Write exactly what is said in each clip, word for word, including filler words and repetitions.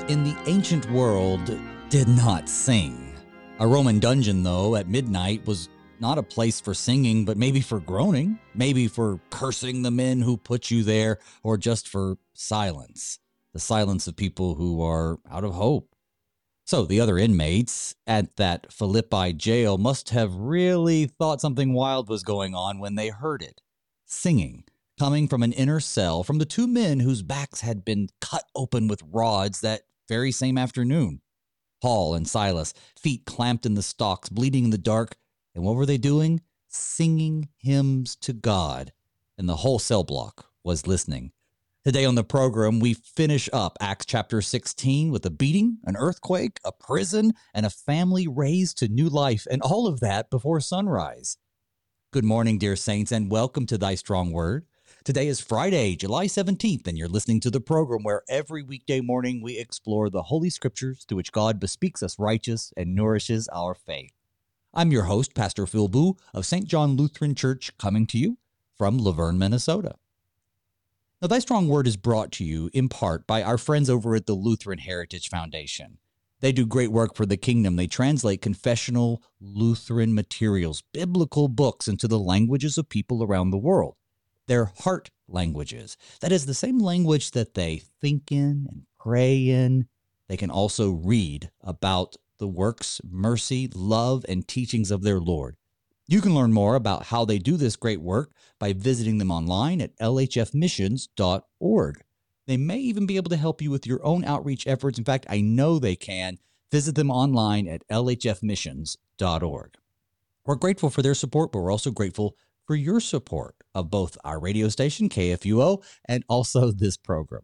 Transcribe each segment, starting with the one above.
in the ancient world did not sing. A Roman dungeon, though, at midnight was not a place for singing, but maybe for groaning, maybe for cursing the men who put you there, or just for silence, the silence of people who are out of hope. So the other inmates at that Philippi jail must have really thought something wild was going on when they heard it. Singing, coming from an inner cell from the two men whose backs had been cut open with rods that very same afternoon. Paul and Silas, feet clamped in the stocks, bleeding in the dark. And what were they doing? Singing hymns to God. And the whole cell block was listening. Today on the program, we finish up Acts chapter sixteen with a beating, an earthquake, a prison, and a family raised to new life, and all of that before sunrise. Good morning, dear saints, and welcome to Thy Strong Word. Today is Friday, July seventeenth, and you're listening to the program where every weekday morning we explore the Holy Scriptures through which God bespeaks us righteous and nourishes our faith. I'm your host, Pastor Phil Boo of Saint John Lutheran Church, coming to you from Laverne, Minnesota. Now, Thy Strong Word is brought to you in part by our friends over at the Lutheran Heritage Foundation. They do great work for the kingdom. They translate confessional Lutheran materials, biblical books, into the languages of people around the world. Their heart languages. That is the same language that they think in and pray in. They can also read about the works, mercy, love, and teachings of their Lord. You can learn more about how they do this great work by visiting them online at l h f missions dot org. They may even be able to help you with your own outreach efforts. In fact, I know they can. Visit them online at l h f missions dot org. We're grateful for their support, but we're also grateful for your support of both our radio station, K F U O, and also this program.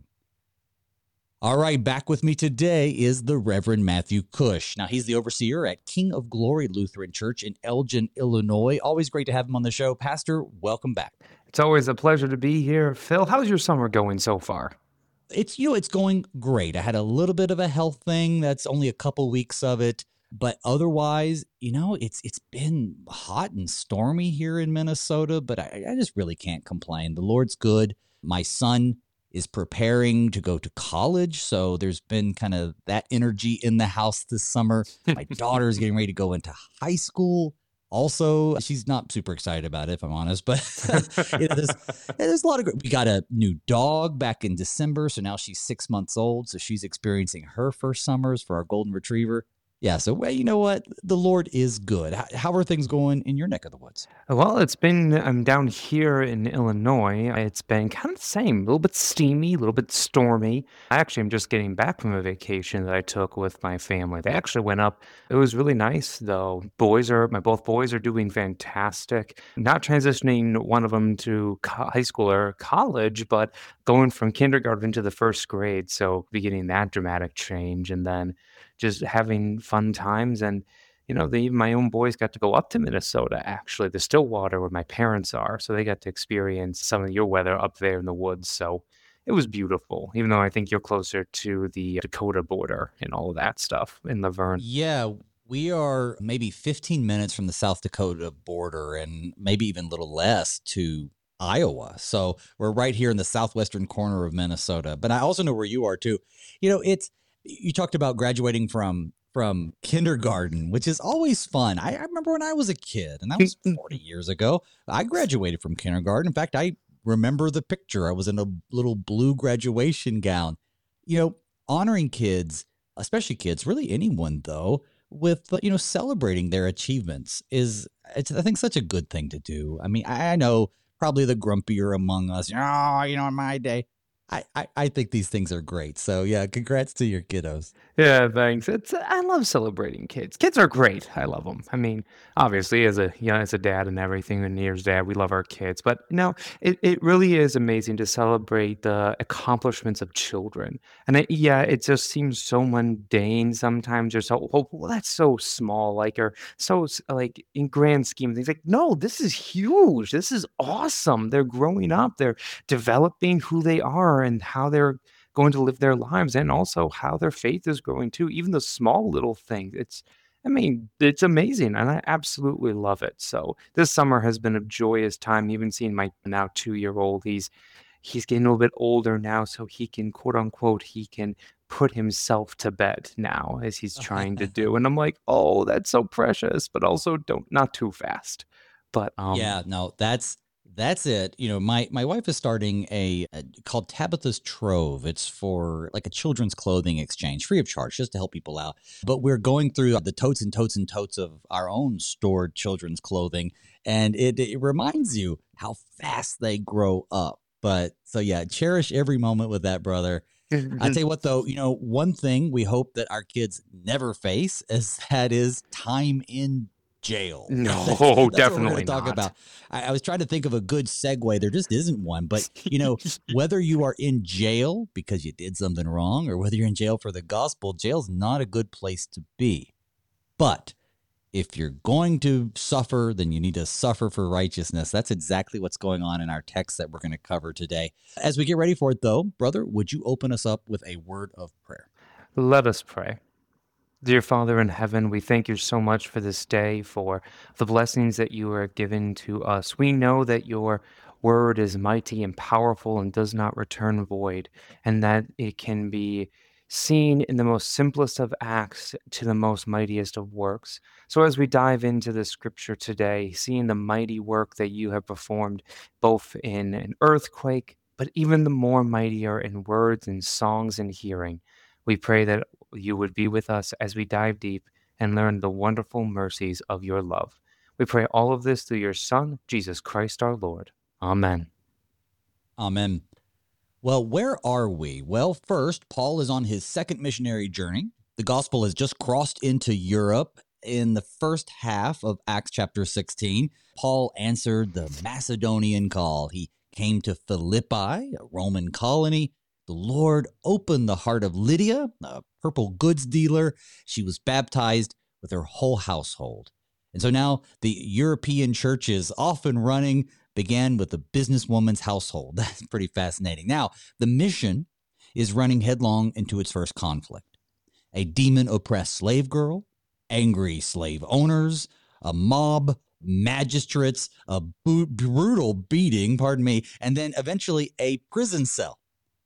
All right, back with me today is the Reverend Matthew Cush. Now, he's the overseer at King of Glory Lutheran Church in Elgin, Illinois. Always great to have him on the show. Pastor, welcome back. It's always a pleasure to be here. Phil, how's your summer going so far? It's, you know, it's going great. I had a little bit of a health thing. That's only a couple weeks of it. But otherwise, you know, it's it's been hot and stormy here in Minnesota, but I, I just really can't complain. The Lord's good. My son is preparing to go to college, so there's been kind of that energy in the house this summer. My daughter's getting ready to go into high school. Also, she's not super excited about it, if I'm honest, but you know, there's, there's a lot of great. We got a new dog back in December, so now she's six months old, so she's experiencing her first summers for our golden retriever. Yeah, so well, you know what? The Lord is good. How, how are things going in your neck of the woods? Well, it's been, I'm down here in Illinois. It's been kind of the same, a little bit steamy, a little bit stormy. I actually am just getting back from a vacation that I took with my family. They actually went up. It was really nice, though. Boys are, my both boys are doing fantastic. Not transitioning one of them to co- high school or college, but going from kindergarten to the first grade. So beginning that dramatic change and then just having fun times. And, you know, they, my own boys got to go up to Minnesota, actually, the Stillwater where my parents are. So they got to experience some of your weather up there in the woods. So it was beautiful, even though I think you're closer to the Dakota border and all of that stuff in Laverne. Yeah, we are maybe fifteen minutes from the South Dakota border and maybe even a little less to Iowa. So we're right here in the southwestern corner of Minnesota. But I also know where you are, too. You know, it's you talked about graduating from from kindergarten, which is always fun. I, I remember when I was a kid, and that was forty years ago. I graduated from kindergarten. In fact, I remember the picture. I was in a little blue graduation gown. You know, honoring kids, especially kids, really anyone, though, with, you know, celebrating their achievements is, it's, I think, such a good thing to do. I mean, I, I know probably the grumpier among us, oh, you know, in my day. I, I, I think these things are great. So, yeah, congrats to your kiddos. Yeah, thanks. It's I love celebrating kids. Kids are great. I love them. I mean, obviously, as a you know, as a dad and everything, and years dad, we love our kids. But no, it, it really is amazing to celebrate the accomplishments of children. And it, yeah, it just seems so mundane sometimes. Or so oh, well, that's so small, like or so s- like in grand scheme of things. Like, no, this is huge. This is awesome. They're growing up. They're developing who they are and how they're going to live their lives and also how their faith is growing too. Even the small little things. It's, I mean, it's amazing and I absolutely love it. So this summer has been a joyous time. Even seeing my now two year old, he's he's getting a little bit older now, so he can quote unquote he can put himself to bed now as he's trying to do. And I'm like, oh, that's so precious, but also don't not too fast. But um Yeah, no, that's that's it. You know, my my wife is starting a, a called Tabitha's Trove. It's for like a children's clothing exchange, free of charge, just to help people out. But we're going through the totes and totes and totes of our own stored children's clothing, and it it reminds you how fast they grow up. But so yeah, cherish every moment with that, brother. I tell you what, though, you know, one thing we hope that our kids never face is that is time in jail. That's no, that's what we're going to definitely talk not. about. I, I was trying to think of a good segue. There just isn't one. But you know, whether you are in jail because you did something wrong, or whether you're in jail for the gospel, jail's not a good place to be. But if you're going to suffer, then you need to suffer for righteousness. That's exactly what's going on in our text that we're going to cover today. As we get ready for it, though, brother, would you open us up with a word of prayer? Let us pray. Dear Father in heaven, we thank you so much for this day, for the blessings that you are given to us. We know that your word is mighty and powerful and does not return void, and that it can be seen in the most simplest of acts to the most mightiest of works. So as we dive into the scripture today, seeing the mighty work that you have performed, both in an earthquake, but even the more mightier in words and songs and hearing, we pray that you would be with us as we dive deep and learn the wonderful mercies of your love. We pray all of this through your Son, Jesus Christ our Lord. Amen. Amen. Well, where are we? Well, first, Paul is on his second missionary journey. The gospel has just crossed into Europe. In the first half of Acts chapter sixteen, Paul answered the Macedonian call. He came to Philippi, a Roman colony. The Lord opened the heart of Lydia, a purple goods dealer. She was baptized with her whole household. And so now the European church is off and running, began with a businesswoman's household. That's pretty fascinating. Now, the mission is running headlong into its first conflict. A demon-oppressed slave girl, angry slave owners, a mob, magistrates, a bu- brutal beating, pardon me, and then eventually a prison cell.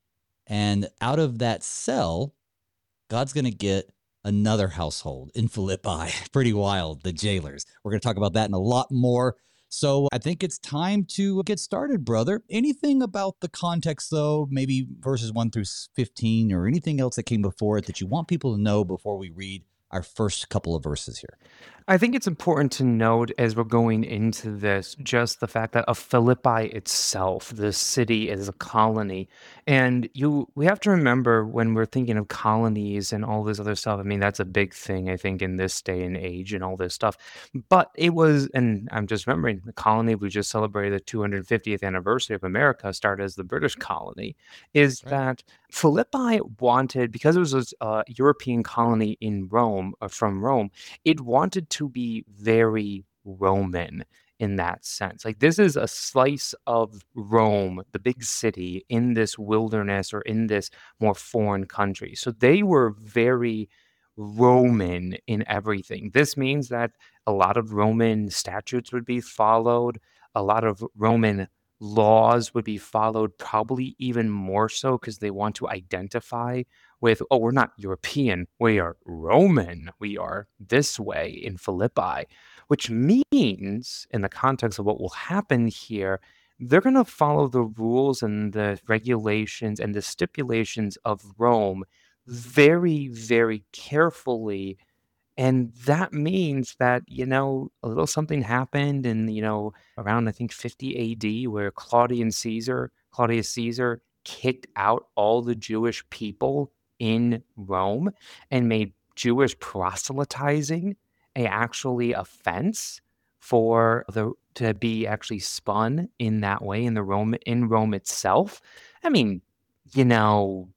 And out of that cell, God's going to get another household in Philippi. Pretty wild, the jailers. We're going to talk about that and a lot more. So I think it's time to get started, brother. Anything about the context, though, maybe verses one through fifteen or anything else that came before it that you want people to know before we read our first couple of verses here? I think it's important to note as we're going into this just the fact that of Philippi itself, the city is a colony. And you we have to remember when we're thinking of colonies and all this other stuff. I mean, that's a big thing, I think, in this day and age and all this stuff. But it was, and I'm just remembering the colony we just celebrated the two hundred fiftieth anniversary of America started as the British colony, is Right. that Philippi wanted, because it was a uh, European colony in Rome, uh, from Rome, it wanted to be very Roman in that sense. Like this is a slice of Rome, the big city in this wilderness or in this more foreign country. So they were very Roman in everything. This means that a lot of Roman statutes would be followed, a lot of Roman laws would be followed, probably even more so because they want to identify with, oh, we're not European, we are Roman, we are this way in Philippi, which means, in the context of what will happen here, they're going to follow the rules and the regulations and the stipulations of Rome very, very carefully. And that means that, you know, a little something happened in, you know, around I think fifty A D where Claudian Caesar, Claudius Caesar kicked out all the Jewish people in Rome and made Jewish proselytizing a actually offense for the to be actually spun in that way in the Rome in Rome itself. I mean, you know,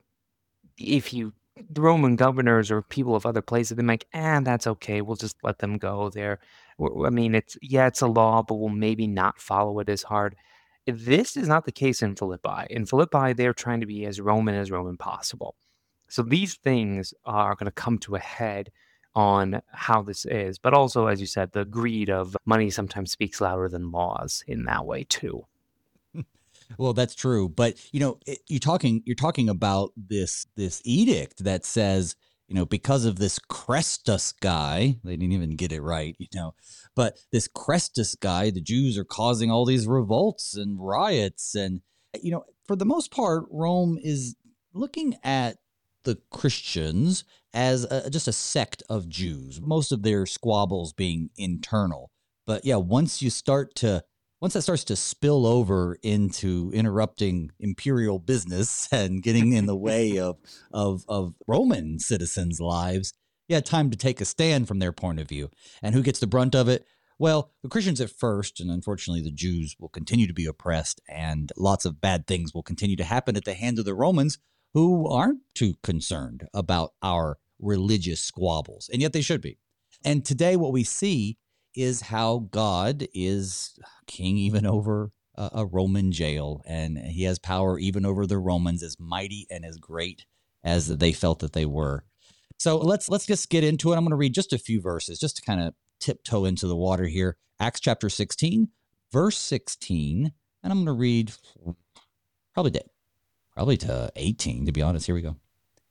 if you the Roman governors or people of other places, they're like, "Eh, that's okay. We'll just let them go there." W- I mean, it's yeah, it's a law, but we'll maybe not follow it as hard. This is not the case in Philippi. In Philippi, they're trying to be as Roman as Roman possible. So these things are going to come to a head on how this is, but also, as you said, the greed of money sometimes speaks louder than laws in that way too. Well, that's true, but you know, it, you talking you're talking about this this edict that says, you know, because of this Crestus guy, they didn't even get it right, you know, but this Crestus guy, the Jews are causing all these revolts and riots, and you know, for the most part, Rome is looking at the Christians as a, just a sect of Jews. Most of their squabbles being internal, but yeah, once you start to once that starts to spill over into interrupting imperial business and getting in the way of of of Roman citizens' lives, yeah, time to take a stand from their point of view. And who gets the brunt of it? Well, the Christians at first, and unfortunately the Jews will continue to be oppressed, and lots of bad things will continue to happen at the hands of the Romans, who aren't too concerned about our religious squabbles, and yet they should be. And today what we see is how God is king even over a, a Roman jail, and he has power even over the Romans, as mighty and as great as they felt that they were. So let's let's just get into it. I'm going to read just a few verses just to kind of tiptoe into the water here. Acts chapter sixteen, verse sixteen, and I'm going to read probably to, probably to eighteen, to be honest. Here we go.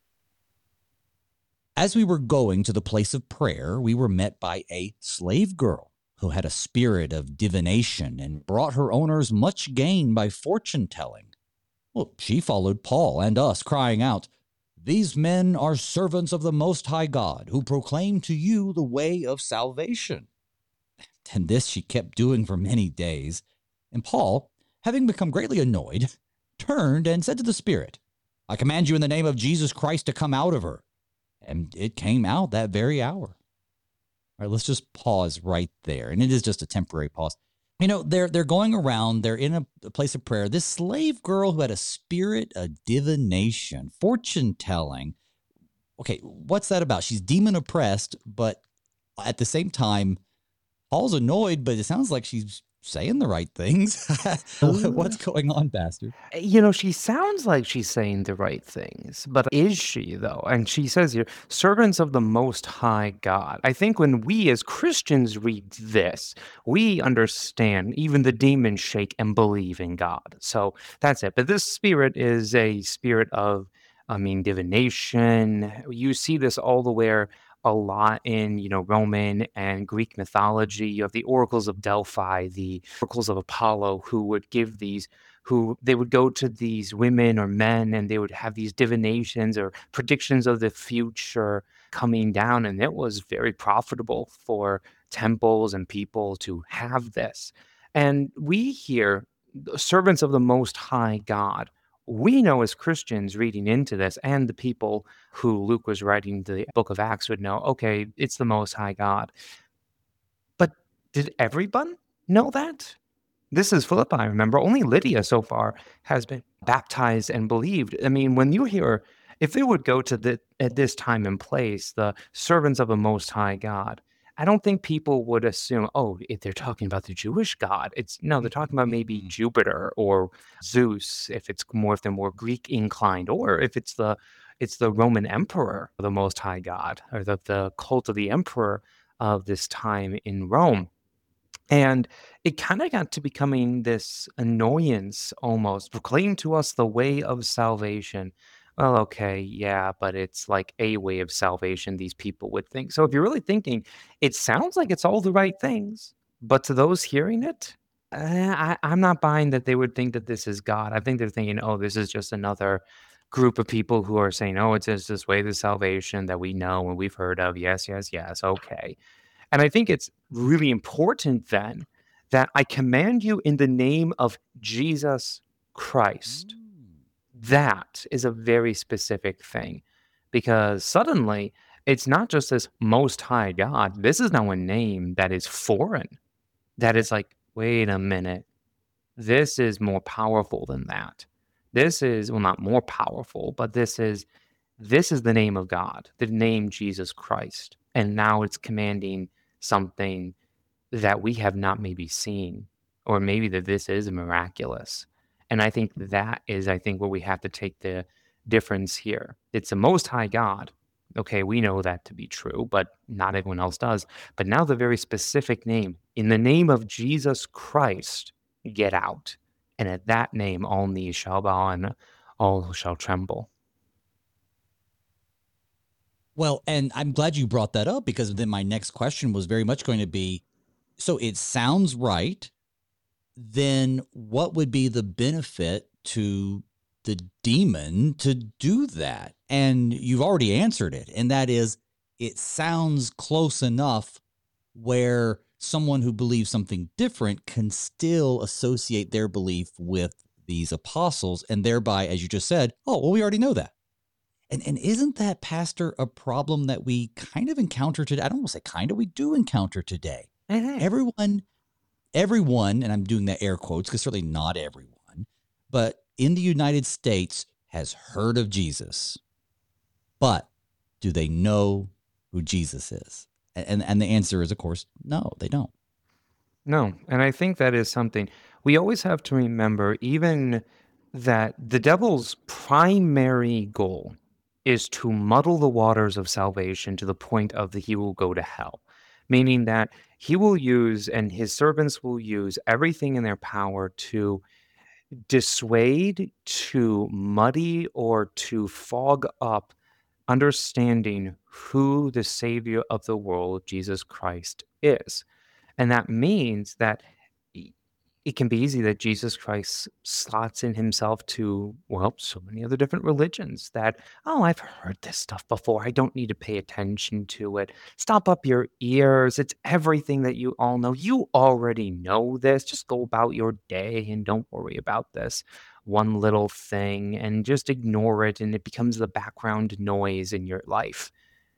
As we were going to the place of prayer, we were met by a slave girl who had a spirit of divination and brought her owners much gain by fortune telling. Well, she followed Paul and us, crying out, "These men are servants of the Most High God, who proclaim to you the way of salvation." And this she kept doing for many days. And Paul, having become greatly annoyed, turned and said to the spirit, "I command you in the name of Jesus Christ to come out of her." And it came out that very hour. All right, let's just pause right there. And it is just a temporary pause. You know, they're they're going around, they're in a, a place of prayer. This slave girl who had a spirit of divination, fortune telling. Okay, what's that about? She's demon oppressed, but at the same time, Paul's annoyed, but it sounds like she's saying the right things. What's going on, Pastor? You know, she sounds like she's saying the right things, but is she, though? And she says here, servants of the Most High God. I think when we as Christians read this, we understand even the demons shake and believe in God. So that's it. But this spirit is a spirit of, I mean, divination. You see this all the way a lot in, you know, Roman and Greek mythology. You have the oracles of Delphi, the oracles of Apollo, who would give these who they would go to these women or men and they would have these divinations or predictions of the future coming down. And it was very profitable for temples and people to have this. And we here, the servants of the Most High God, we know as Christians reading into this, and the people who Luke was writing the book of Acts would know, okay, it's the Most High God. But did everyone know that? This is Philippi, remember? Only Lydia so far has been baptized and believed. I mean, when you hear, if they would go to the, at this time and place, the servants of the Most High God, I don't think people would assume, oh, if they're talking about the Jewish God. It's no, they're talking about maybe Jupiter or Zeus, if it's more if they're more Greek inclined, or if it's the it's the Roman emperor, the Most High God, or the, the cult of the emperor of this time in Rome. And it kind of got to becoming this annoyance almost. Proclaim to us the way of salvation. Well, okay, yeah, but it's like a way of salvation, these people would think. So if you're really thinking, it sounds like it's all the right things. But to those hearing it, eh, I, I'm not buying that they would think that this is God. I think they're thinking, oh, this is just another group of people who are saying, oh, it's just this way to salvation that we know and we've heard of. Yes, yes, yes. Okay. And I think it's really important then that I command you in the name of Jesus Christ. That is a very specific thing because suddenly it's not just this Most High God. This is now a name that is foreign, that is like, wait a minute, this is more powerful than that. This is, well, not more powerful, but this is this is the name of God, the name Jesus Christ. And now it's commanding something that we have not maybe seen, or maybe that this is miraculous. And I think that is, I think, where we have to take the difference here. It's the Most High God. Okay, we know that to be true, but not everyone else does. But now the very specific name, in the name of Jesus Christ, get out. and at that name all knees shall bow and all shall tremble. Well, and I'm glad you brought that up because then my next question was very much going to be, so it sounds right. Then what would be the benefit to the demon to do that? And you've already answered it. And that is, it sounds close enough where someone who believes something different can still associate their belief with these apostles and thereby, as you just said, oh, well, we already know that. And and isn't that, Pastor, a problem that we kind of encounter today? I don't want to say kind of, we do encounter today. Mhm. Everyone, everyone, and I'm doing that air quotes because certainly not everyone, but in the United States has heard of Jesus. But do they know who Jesus is? And and the answer is, of course, no, they don't. No, and I think that is something we always have to remember, even that the devil's primary goal is to muddle the waters of salvation to the point of the he will go to hell, meaning that he will use and his servants will use everything in their power to dissuade, to muddy, or to fog up understanding who the Savior of the world, Jesus Christ, is. And that means that i- it can be easy that Jesus Christ slots in himself to, well, so many other different religions that, oh, I've heard this stuff before. I don't need to pay attention to it. Stop up your ears. It's everything that you all know. You already know this. Just go about your day and don't worry about this one little thing and just ignore it. And it becomes the background noise in your life.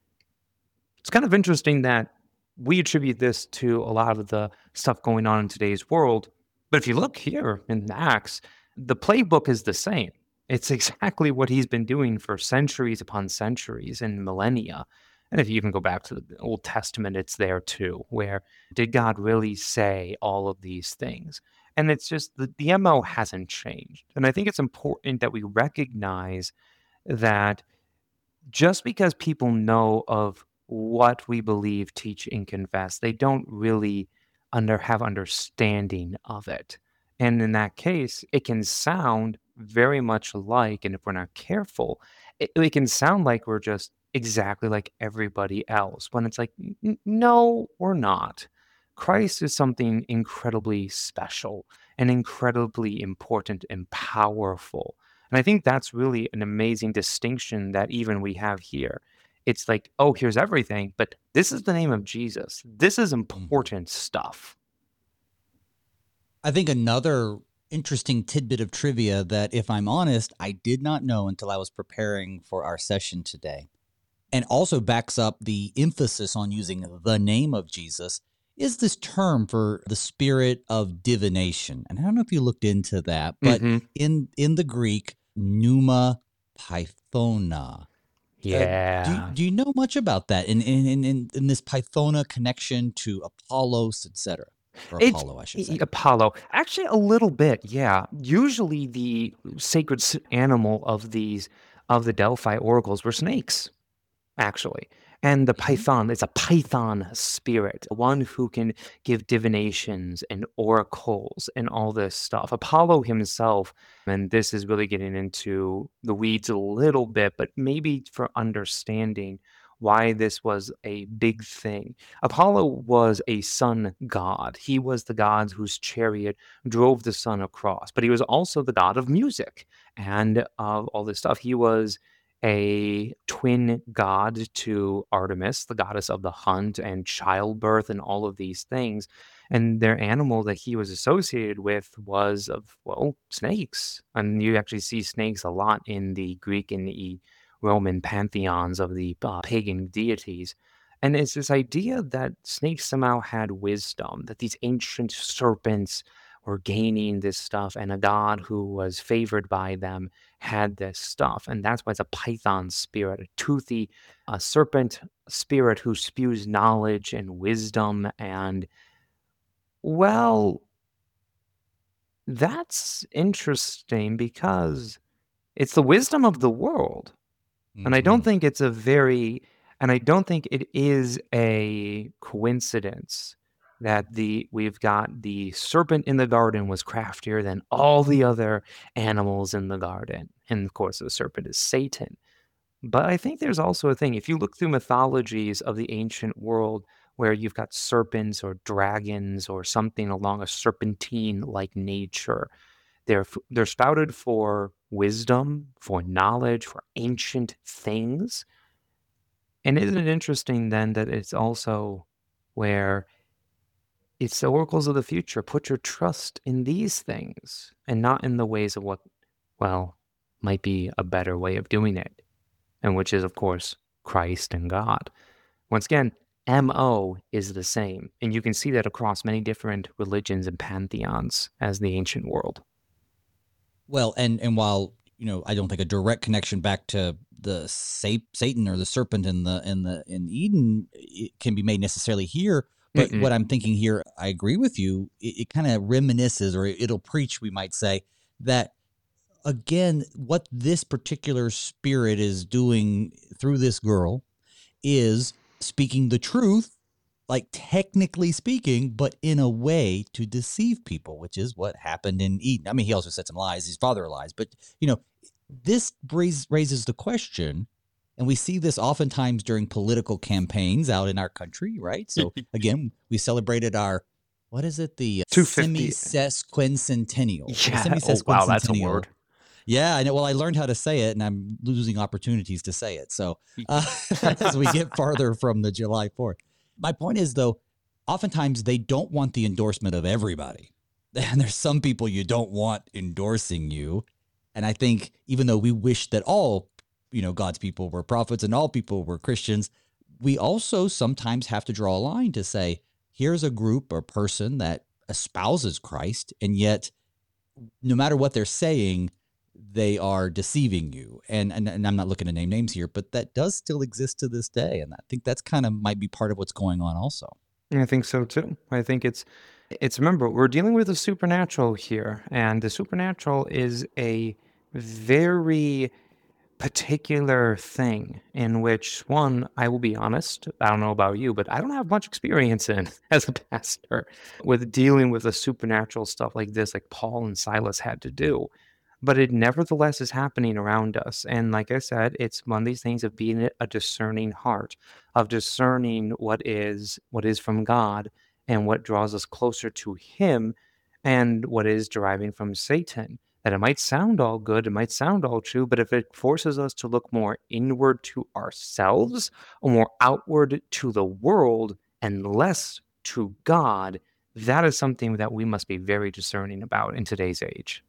It's kind of interesting that we attribute this to a lot of the stuff going on in today's world. But if you look here in Acts, the playbook is the same. It's exactly what he's been doing for centuries upon centuries and millennia. And if you even go back to the Old Testament, it's there too, where did God really say all of these things? And it's just the, the M O hasn't changed. And I think it's important that we recognize that just because people know of what we believe, teach, and confess, they don't really under have understanding of it. And in that case, it can sound very much like, and if we're not careful, it, it can sound like we're just exactly like everybody else. When it's like, "N- n- no, we're not. Christ is something incredibly special and incredibly important and powerful. And I think that's really an amazing distinction that even we have here. It's like, oh, here's everything, but this is the name of Jesus. This is Mhm. important stuff. I think another interesting tidbit of trivia that, if I'm honest, I did not know until I was preparing for our session today, and also backs up the emphasis on using the name of Jesus, is this term for the spirit of divination. And I don't know if you looked into that, but Hmm. in in the Greek, pneuma pythona. Uh, do Yeah. do you know much about that in in in in, in this Pythona connection to Apollos, et cetera, or It's Apollo, I should e- e- say? Apollo. Actually, a little bit. Yeah. Usually the sacred s- animal of these, of the Delphi oracles were snakes. Actually. And the Mhm. python is a python spirit, one who can give divinations and oracles and all this stuff. Apollo himself, and this is really getting into the weeds a little bit, but maybe for understanding why this was a big thing. Apollo was a sun god. He was the god whose chariot drove the sun across, but he was also the god of music and of all this stuff. He was a twin god to Artemis, the goddess of the hunt and childbirth and all of these things. And their animal that he was associated with was of, well, snakes. And you actually see snakes a lot in the Greek and the Roman pantheons of the uh, pagan deities. And it's this idea that snakes somehow had wisdom, that these ancient serpents were gaining this stuff, and a god who was favored by them had this stuff. And that's why it's a python spirit, a toothy, a serpent spirit who spews knowledge and wisdom. And, well, that's interesting because it's the wisdom of the world. And I don't Mhm. think it's a very, and I don't think it is a coincidence that the we've got the serpent in the garden was craftier than all the other animals in the garden. And of course, the serpent is Satan. But I think there's also a thing, if you look through mythologies of the ancient world where you've got serpents or dragons or something along a serpentine like nature, they're f- they're spouted for wisdom, for knowledge, for ancient things. And isn't it interesting then that it's also where it's the oracles of the future? Put your trust in these things and not in the ways of what, well, might be a better way of doing it, and which is, of course, Christ and God. Once again, M O is the same, and you can see that across many different religions and pantheons as the ancient world. Well, and and while you know, I don't think a direct connection back to the sa- Satan or the serpent in the in the in Eden it can be made necessarily here. But Mm-mm. what I'm thinking here, I agree with you. It, it kind of reminisces, or it'll preach, we might say, that again, what this particular spirit is doing through this girl is speaking the truth, like technically speaking, but in a way to deceive people, which is what happened in Eden. I mean, he also said some lies, his father lies, but you know, this raise, raises the question, and we see this oftentimes during political campaigns out in our country, right? So again, we celebrated our, what is it, the two fifty. semi-sesquicentennial. The Yeah. Oh, wow, that's a semi-sesquicentennial. word. Yeah, I know. Well, I learned how to say it, and I'm losing opportunities to say it. So uh, as we get farther from the July fourth, my point is, though, oftentimes they don't want the endorsement of everybody. And there's some people you don't want endorsing you. And I think even though we wish that all, you know, God's people were prophets and all people were Christians, we also sometimes have to draw a line to say, here's a group or person that espouses Christ, and yet no matter what they're saying, they are deceiving you. And, and and I'm not looking to name names here, but that does still exist to this day. And I think that's kind of might be part of what's going on also. I think so too. I think it's it's remember, we're dealing with the supernatural here, and the supernatural is a very particular thing in which, one, I will be honest, I don't know about you, but I don't have much experience in as a pastor with dealing with the supernatural stuff like this, like Paul and Silas had to do. But it nevertheless is happening around us. And like I said, it's one of these things of being a discerning heart, of discerning what is what is from God and what draws us closer to Him and what is deriving from Satan. That it might sound all good, it might sound all true, but if it forces us to look more inward to ourselves or more outward to the world and less to God, that is something that we must be very discerning about in today's age.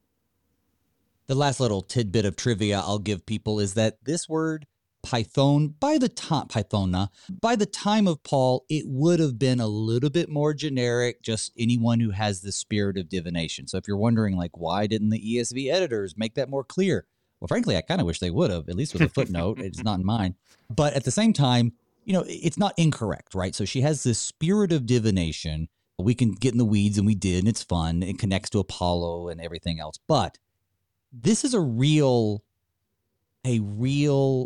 The last little tidbit of trivia I'll give people is that this word Python, by the time Pythona, by the time of Paul, it would have been a little bit more generic, just anyone who has the spirit of divination. So if you're wondering, like, why didn't the E S V editors make that more clear? Well, frankly, I kind of wish they would have, at least with a footnote. It's not in mine. But at the same time, you know, it's not incorrect, right? So she has this spirit of divination. We can get in the weeds, and we did, and it's fun. It connects to Apollo and everything else. But this is a real, a real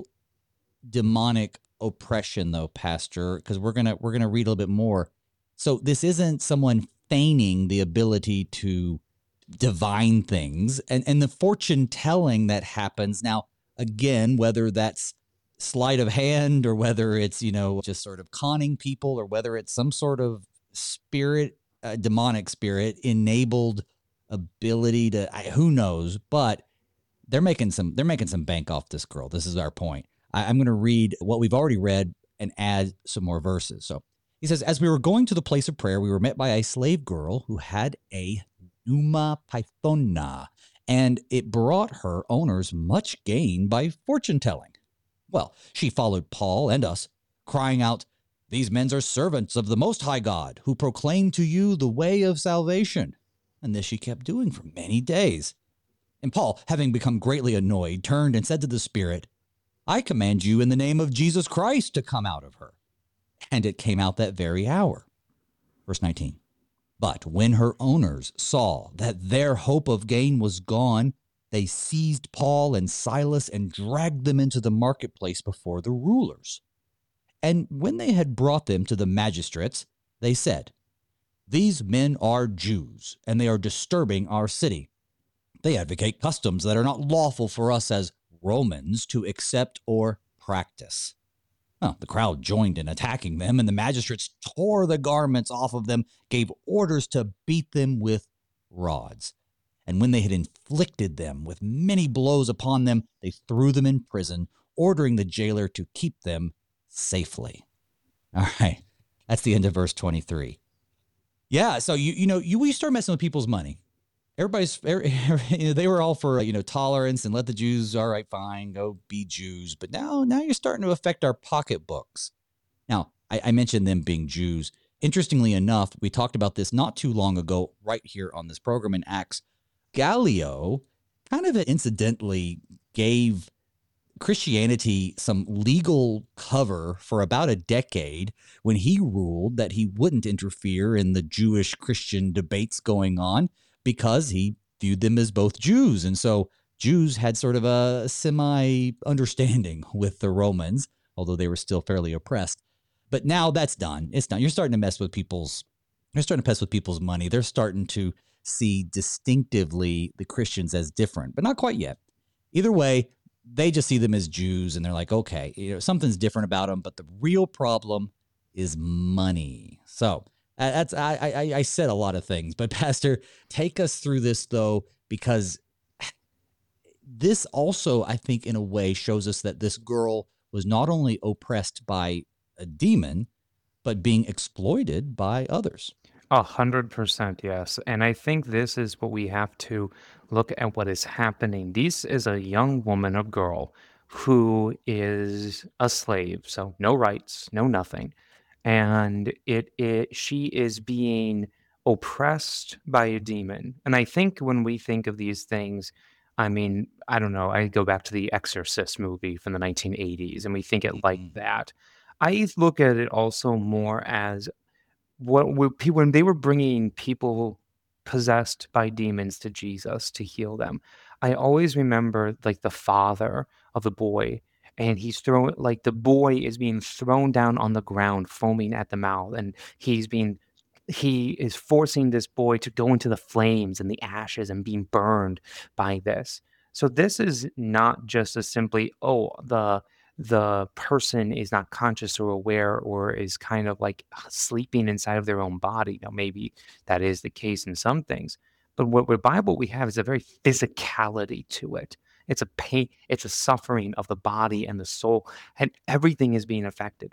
demonic oppression, though, Pastor, because we're gonna we're gonna read a little bit more. So this isn't someone feigning the ability to divine things, and and the fortune telling that happens now. Again, whether that's sleight of hand or whether it's, you know, just sort of conning people, or whether it's some sort of spirit, uh, demonic spirit enabled ability to, I, who knows, but they're making some they're making some bank off this girl. This is our point. I, I'm going to read what we've already read and add some more verses. So he says, as we were going to the place of prayer, we were met by a slave girl who had a pneuma pythona, and it brought her owners much gain by fortune telling. Well, she followed Paul and us, crying out, these men are servants of the Most High God, who proclaim to you the way of salvation. And this she kept doing for many days. And Paul, having become greatly annoyed, turned and said to the spirit, I command you in the name of Jesus Christ to come out of her. And it came out that very hour. Verse nineteen. But when her owners saw that their hope of gain was gone, they seized Paul and Silas and dragged them into the marketplace before the rulers. And when they had brought them to the magistrates, they said, These men are Jews, and they are disturbing our city. They advocate customs that are not lawful for us as Romans to accept or practice. Well, the crowd joined in attacking them, and the magistrates tore the garments off of them, gave orders to beat them with rods. And when they had inflicted them with many blows upon them, they threw them in prison, ordering the jailer to keep them safely. All right, that's the end of verse twenty-three. Yeah, so you you know you we start messing with people's money. Everybody's you know, they were all for you know tolerance and let the Jews, all right, fine, go be Jews. But now now you're starting to affect our pocketbooks. Now I, I mentioned them being Jews. Interestingly enough, we talked about this not too long ago, right here on this program in Acts. Gallio kind of incidentally gave Christianity some legal cover for about a decade when he ruled that he wouldn't interfere in the Jewish Christian debates going on because he viewed them as both Jews. And so Jews had sort of a semi understanding with the Romans, although they were still fairly oppressed. But now that's done. It's done. You're starting to mess with people's they're starting to mess with people's money. They're starting to see distinctively the Christians as different, but not quite yet. Either way, they just see them as Jews, and they're like, okay, you know, something's different about them. But the real problem is money. So uh, that's I, I I said a lot of things, but Pastor, take us through this though, because this also, I think, in a way, shows us that this girl was not only oppressed by a demon, but being exploited by others. A hundred percent, yes. And I think this is what we have to look at what is happening. This is a young woman, a girl, who is a slave, so no rights, no nothing. And it, it she is being oppressed by a demon. And I think when we think of these things, I mean, I don't know, I go back to the Exorcist movie from the nineteen eighties, and we think it like Mhm. that. I look at it also more as what were people when they were bringing people possessed by demons to Jesus to heal them. I always remember like the father of the boy, and he's throwing like the boy is being thrown down on the ground, foaming at the mouth, and he's being he is forcing this boy to go into the flames and the ashes and being burned by this. So this is not just as simply, oh, the the person is not conscious or aware or is kind of like sleeping inside of their own body. Now, maybe that is the case in some things, but what the Bible we have is a very physicality to it. It's a pain, it's a suffering of the body and the soul, and everything is being affected.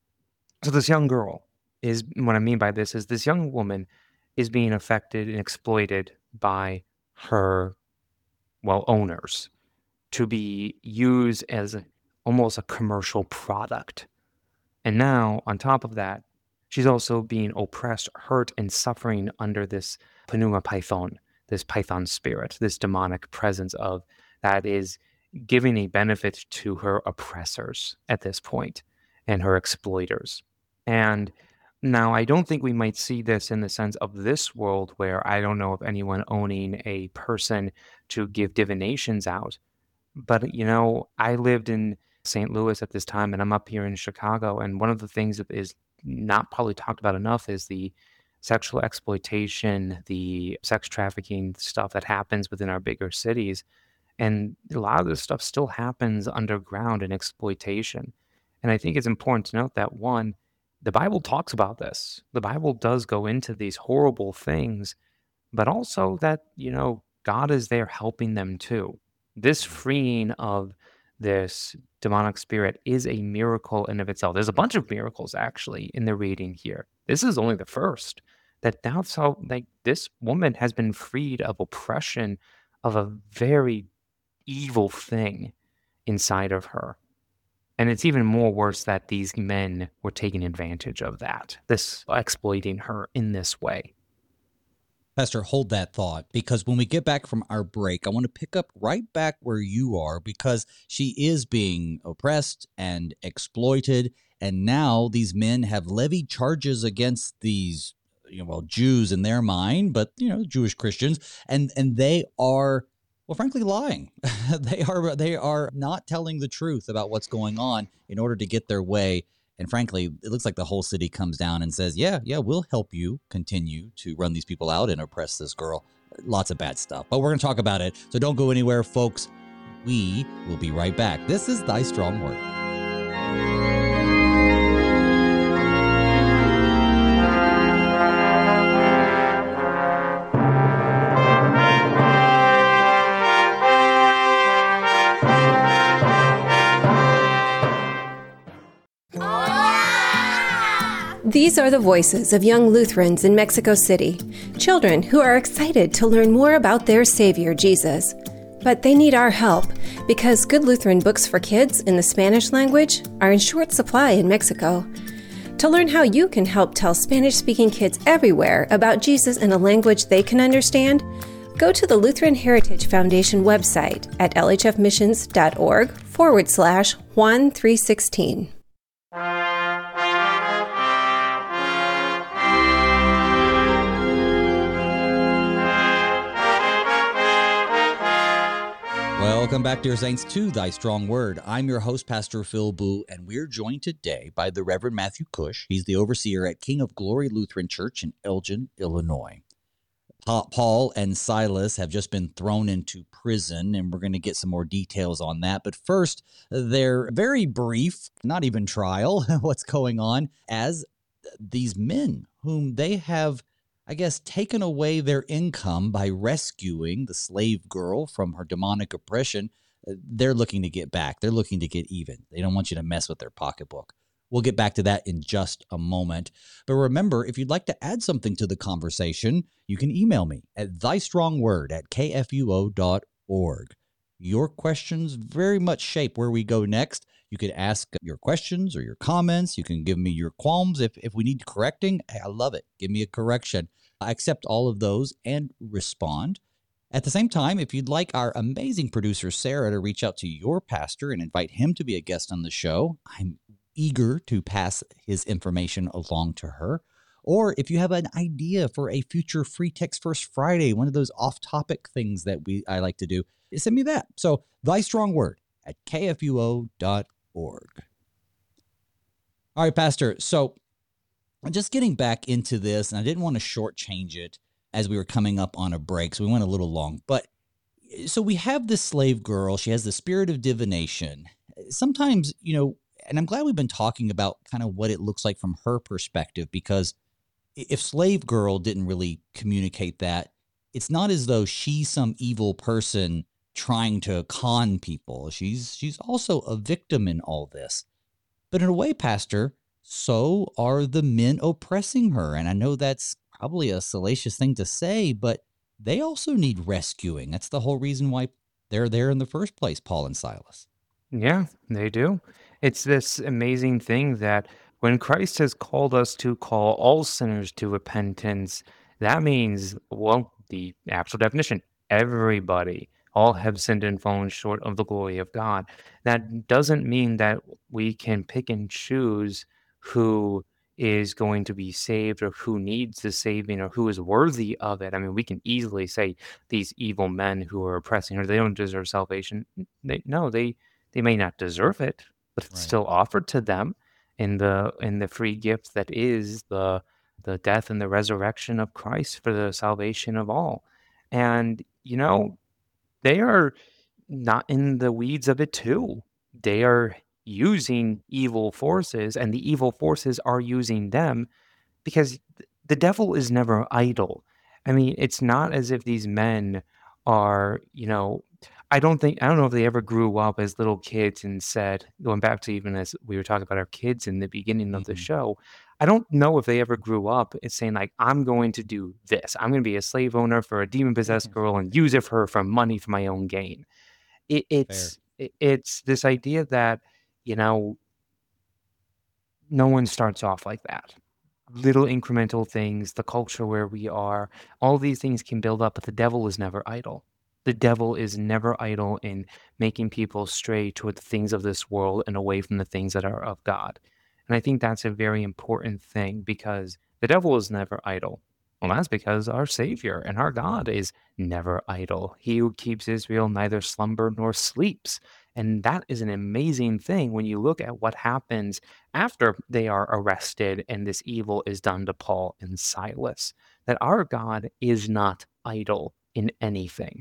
So this young girl is what I mean by this is this young woman is being affected and exploited by her well owners to be used as a, almost a commercial product. And now on top of that, she's also being oppressed, hurt, and suffering under this Pneuma Python, this Python spirit, this demonic presence of that is giving a benefit to her oppressors at this point and her exploiters. And now I don't think we might see this in the sense of this world where I don't know of anyone owning a person to give divinations out. But, you know, I lived in Saint Louis at this time and I'm up here in Chicago. And one of the things that is not probably talked about enough is the sexual exploitation, the sex trafficking stuff that happens within our bigger cities. And a lot of this stuff still happens underground in exploitation. And I think it's important to note that one, the Bible talks about this. The Bible does go into these horrible things, but also that, you know, God is there helping them too. This freeing of this demonic spirit is a miracle in of itself. There's a bunch of miracles actually in the reading here. This is only the first. That that's how like this woman has been freed of oppression of a very evil thing inside of her. And it's even more worse that these men were taking advantage of that, this exploiting her in this way. Pastor, hold that thought, because when we get back from our break, I want to pick up right back where you are, because she is being oppressed and exploited. And now these men have levied charges against these, you know, well, Jews in their mind, but, you know, Jewish Christians, and, and they are, well, frankly, lying. they are, they are not telling the truth about what's going on in order to get their way. And frankly, it looks like the whole city comes down and says, yeah, yeah, we'll help you continue to run these people out and oppress this girl. Lots of bad stuff, but we're going to talk about it. So don't go anywhere, folks. We will be right back. This is Thy Strong Word. These are the voices of young Lutherans in Mexico City, children who are excited to learn more about their Savior, Jesus. But they need our help because good Lutheran books for kids in the Spanish language are in short supply in Mexico. To learn how you can help tell Spanish-speaking kids everywhere about Jesus in a language they can understand, go to the Lutheran Heritage Foundation website at lhfmissions.org forward slash Juan three sixteen. Welcome back, dear saints, to Thy Strong Word. I'm your host, Pastor Phil Boo, and we're joined today by the Reverend Matthew Cush. He's the overseer at King of Glory Lutheran Church in Elgin, Illinois. Pa- Paul and Silas have just been thrown into prison, and we're going to get some more details on that. But first, their very brief, not even trial, what's going on, as these men whom they have, I guess, taken away their income by rescuing the slave girl from her demonic oppression. They're looking to get back. They're looking to get even. They don't want you to mess with their pocketbook. We'll get back to that in just a moment. But remember, if you'd like to add something to the conversation, you can email me at thystrongword at k f u o dot org. Your questions very much shape where we go next. You could ask your questions or your comments. You can give me your qualms. If, if we need correcting, I love it. Give me a correction. I accept all of those and respond. At the same time, if you'd like our amazing producer, Sarah, to reach out to your pastor and invite him to be a guest on the show, I'm eager to pass his information along to her. Or if you have an idea for a future Free Text First Friday, one of those off-topic things that we I like to do, send me that. So, Thy Strong Word at k f u o dot org. All right, Pastor. So, just getting back into this, and I didn't want to shortchange it as we were coming up on a break, so we went a little long. But so we have this slave girl. She has the spirit of divination. Sometimes, you know, and I'm glad we've been talking about kind of what it looks like from her perspective, because if slave girl didn't really communicate that, it's not as though she's some evil person trying to con people. She's she's also a victim in all this. But in a way, Pastor, so are the men oppressing her. And I know that's probably a salacious thing to say, but they also need rescuing. That's the whole reason why they're there in the first place, Paul and Silas. Yeah, they do. It's this amazing thing that when Christ has called us to call all sinners to repentance, that means, well, the actual definition, everybody. All have sinned and fallen short of the glory of God. That doesn't mean that we can pick and choose who is going to be saved or who needs the saving or who is worthy of it. I mean, we can easily say these evil men who are oppressing her, they don't deserve salvation. They, no, they they may not deserve it, but it's Right. still offered to them in the in the free gift that is the the death and the resurrection of Christ for the salvation of all. And you know, they are not in the weeds of it too. They are using evil forces, and the evil forces are using them because th- the devil is never idle. I mean, it's not as if these men are, you know, I don't think, I don't know if they ever grew up as little kids and said, going back to even as we were talking about our kids in the beginning of the Mhm. show, I don't know if they ever grew up and saying, like, I'm going to do this. I'm going to be a slave owner for a demon possessed girl and use it for her for money for my own gain. It, Fair. it's, it, it's this idea that, you know, no one starts off like that. Little incremental things, the culture where we are, all these things can build up, but the devil is never idle. The devil is never idle in making people stray toward the things of this world and away from the things that are of God. And I think that's a very important thing because the devil is never idle. Well, that's because our Savior and our God is never idle. He who keeps Israel neither slumber nor sleeps. And that is an amazing thing when you look at what happens after they are arrested and this evil is done to Paul and Silas. That our God is not idle in anything.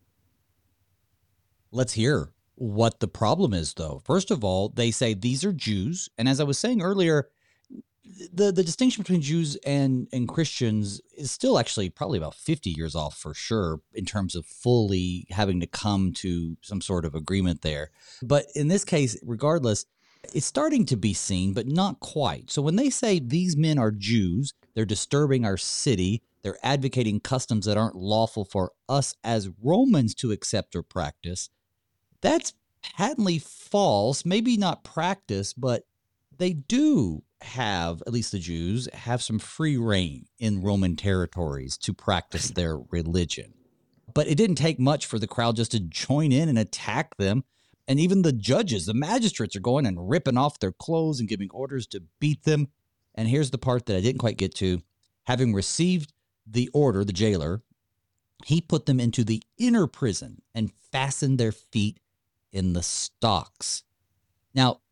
Let's hear what the problem is, though. First of all, they say these are Jews. And as I was saying earlier, the, the distinction between Jews and, and Christians is still actually probably about fifty years off for sure in terms of fully having to come to some sort of agreement there. But in this case, regardless, it's starting to be seen, but not quite. So when they say these men are Jews, they're disturbing our city, they're advocating customs that aren't lawful for us as Romans to accept or practice, that's patently false, maybe not practice, but they do have, at least the Jews, have some free reign in Roman territories to practice their religion. But it didn't take much for the crowd just to join in and attack them. And even the judges, the magistrates are going and ripping off their clothes and giving orders to beat them. And here's the part that I didn't quite get to. Having received the order, the jailer, he put them into the inner prison and fastened their feet in the stocks. Now,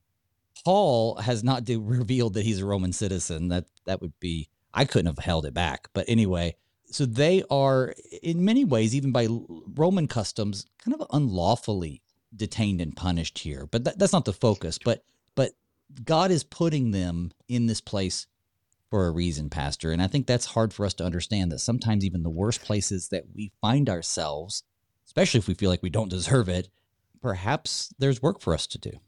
Paul has not de- revealed that he's a Roman citizen. That that would be, I couldn't have held it back. But anyway, so they are in many ways, even by Roman customs, kind of unlawfully detained and punished here. But that, that's not the focus. But but God is putting them in this place for a reason, Pastor. And I think that's hard for us to understand, that sometimes even the worst places that we find ourselves, especially if we feel like we don't deserve it, perhaps there's work for us to do.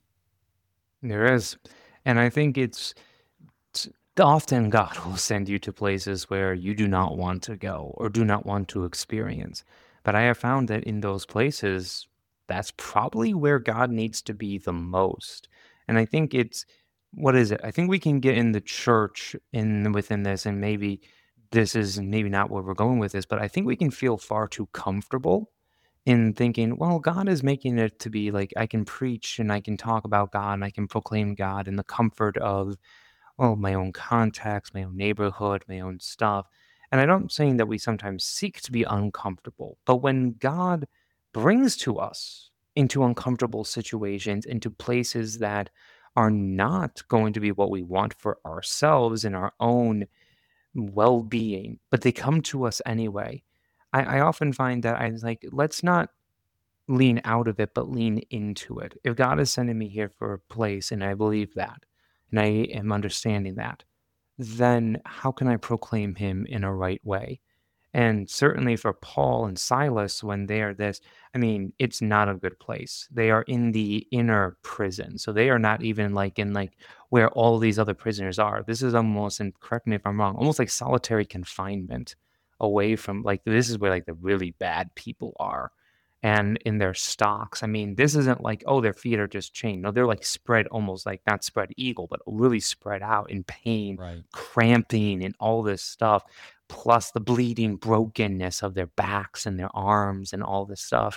There is. And I think it's, it's often God will send you to places where you do not want to go or do not want to experience. But I have found that in those places, that's probably where God needs to be the most. And I think it's, what is it? I think we can get in the church in within this, and maybe this is maybe not where we're going with this, but I think we can feel far too comfortable in thinking, well, God is making it to be like I can preach and I can talk about God and I can proclaim God in the comfort of, well, my own context, my own neighborhood, my own stuff. And I don't saying that we sometimes seek to be uncomfortable, but when God brings to us into uncomfortable situations, into places that are not going to be what we want for ourselves and our own well-being, but they come to us anyway. I, I often find that I was like, let's not lean out of it, but lean into it. If God is sending me here for a place, and I believe that, and I am understanding that, then how can I proclaim him in a right way? And certainly for Paul and Silas, when they are this, I mean, it's not a good place. They are in the inner prison. So they are not even like in like where all these other prisoners are. This is almost, and correct me if I'm wrong, almost like solitary confinement away from, like, this is where like the really bad people are. And in their stocks, I mean, this isn't like, oh, their feet are just chained. No, they're like spread, almost like not spread eagle, but really spread out in pain, Right. cramping, and all this stuff, plus the bleeding brokenness of their backs and their arms and all this stuff.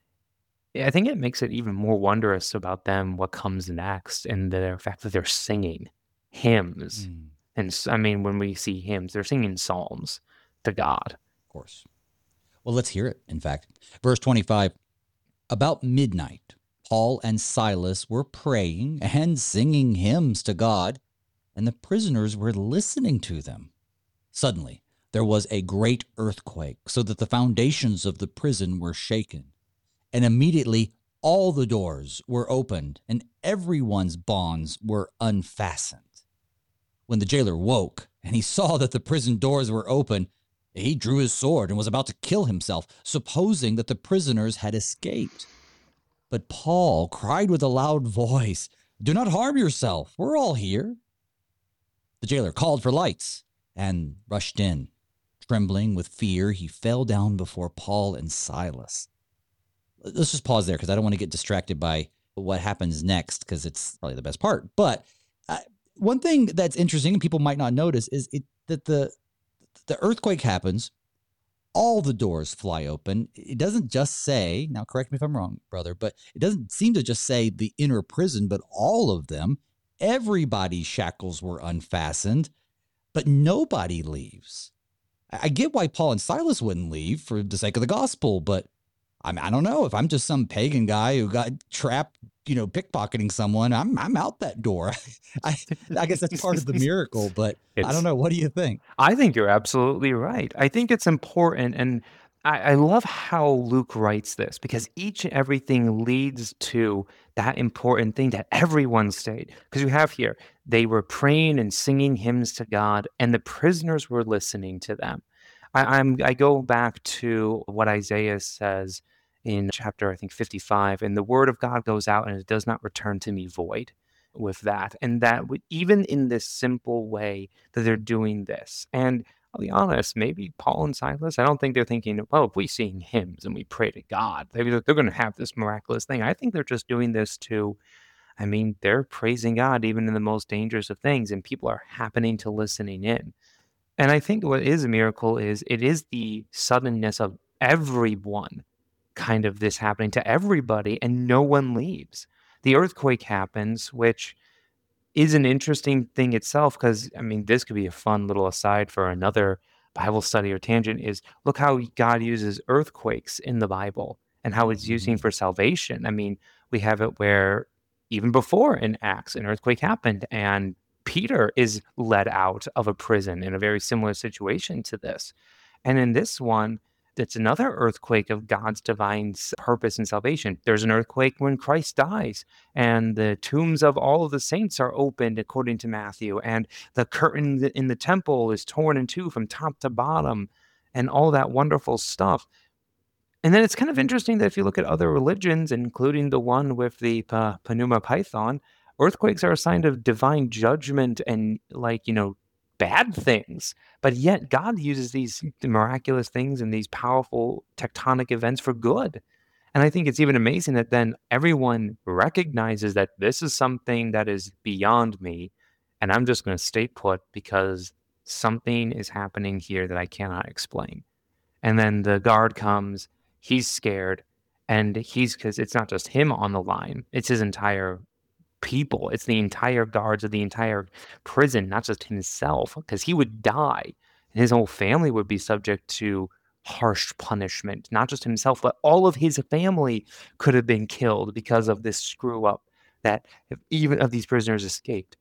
I think it makes it even more wondrous about them what comes next, and the fact that they're singing hymns. Mm, And s- I mean, when we see hymns, they're singing psalms to God. of course. Well, let's hear it, in fact. Verse twenty-five, about midnight, Paul and Silas were praying and singing hymns to God, and the prisoners were listening to them. Suddenly, there was a great earthquake, so that the foundations of the prison were shaken. And immediately all the doors were opened, and everyone's bonds were unfastened. When the jailer woke, and he saw that the prison doors were open, he drew his sword and was about to kill himself, supposing that the prisoners had escaped. But Paul cried with a loud voice, "Do not harm yourself. We're all here." The jailer called for lights and rushed in. Trembling with fear, he fell down before Paul and Silas. Let's just pause there because I don't want to get distracted by what happens next, because it's probably the best part. But uh, one thing that's interesting and people might not notice is it, that the the earthquake happens, all the doors fly open. It doesn't just say, now correct me if I'm wrong, brother, but it doesn't seem to just say the inner prison, but all of them. Everybody's shackles were unfastened, but nobody leaves. I I get why Paul and Silas wouldn't leave for the sake of the gospel, but I mean, I don't know if I'm just some pagan guy who got trapped, you know, pickpocketing someone. I'm I'm out that door. I I guess that's part of the miracle, but I don't It's know. What do you think? I think you're absolutely right. I think it's important, and I, I love how Luke writes this because each and everything leads to that important thing that everyone stayed. Because you have here, they were praying and singing hymns to God, and the prisoners were listening to them. I, I'm I go back to what Isaiah says in chapter, I think, fifty-five, and the word of God goes out and it does not return to me void with that. And that w- even in this simple way that they're doing this. And I'll be honest, maybe Paul and Silas, I don't think they're thinking, well, if we sing hymns and we pray to God, maybe they're, they're going to have this miraculous thing. I think they're just doing this to, I mean, they're praising God even in the most dangerous of things, and people are happening to listening in. And I think what is a miracle is it is the suddenness of everyone kind of this happening to everybody, and no one leaves. The earthquake happens, which is an interesting thing itself because I mean, this could be a fun little aside for another Bible study or tangent is look how God uses earthquakes in the Bible and how it's using Mhm. for salvation. I mean, we have it where even before in Acts, an earthquake happened and Peter is led out of a prison in a very similar situation to this. And in this one, it's another earthquake of God's divine s- purpose and salvation. There's an earthquake when Christ dies and the tombs of all of the saints are opened according to Matthew, and the curtain th- in the temple is torn in two from top to bottom, and all that wonderful stuff. And then it's kind of interesting that if you look at other religions, including the one with the Pa- Panuma Python, earthquakes are a sign of divine judgment and, like, you know, bad things. But yet God uses these miraculous things and these powerful tectonic events for good. And I think it's even amazing that then everyone recognizes that this is something that is beyond me, and I'm just going to stay put because something is happening here that I cannot explain. And then the guard comes, he's scared, and he's because it's not just him on the line, it's his entire people, it's the entire guards of the entire prison, not just himself, because he would die and his whole family would be subject to harsh punishment. Not just himself, but all of his family could have been killed because of this screw up that if even of these prisoners escaped.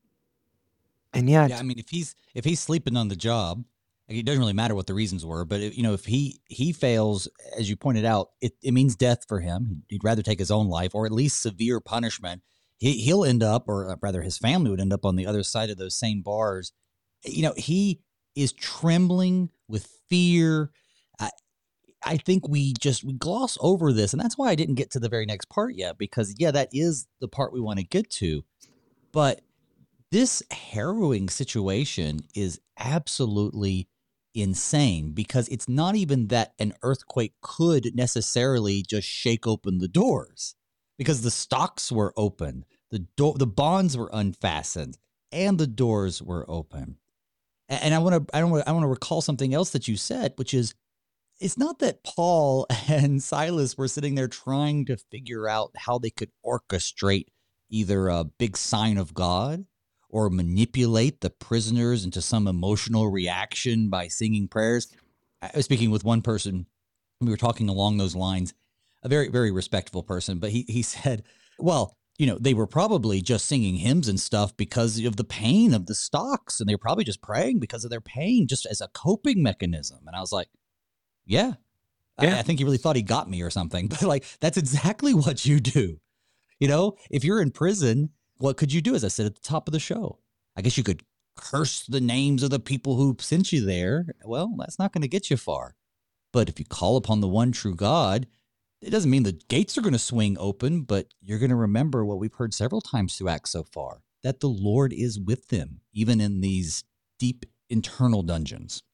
And Yeah, I yet, mean, if he's if he's sleeping on the job, like, it doesn't really matter what the reasons were. But if, you know, if he he fails, as you pointed out, it, it means death for him. He'd rather take his own life, or at least severe punishment. He he'll end up, or uh, rather, his family would end up on the other side of those same bars. You know, he is trembling with fear. I, I think we just we gloss over this, and that's why I didn't get to the very next part yet. Because yeah, that is the part we want to get to, but this harrowing situation is absolutely insane because it's not even that an earthquake could necessarily just shake open the doors because the stocks were open, the door, the bonds were unfastened, and the doors were open. And I want to, I don't, I want to recall something else that you said, which is it's not that Paul and Silas were sitting there trying to figure out how they could orchestrate either a big sign of God or manipulate the prisoners into some emotional reaction by singing prayers. I was speaking with one person. We were talking along those lines, a very, very respectful person, but he, he said, well, you know, they were probably just singing hymns and stuff because of the pain of the stocks. And they were probably just praying because of their pain, just as a coping mechanism. And I was like, yeah, I, yeah, I think he really thought he got me or something. But like, that's exactly what you do. You know, if you're in prison, what could you do? As I said at the top of the show, I guess you could curse the names of the people who sent you there. Well, that's not going to get you far. But if you call upon the one true God, it doesn't mean the gates are going to swing open, but you're going to remember what we've heard several times through Acts so far, that the Lord is with them, even in these deep internal dungeons.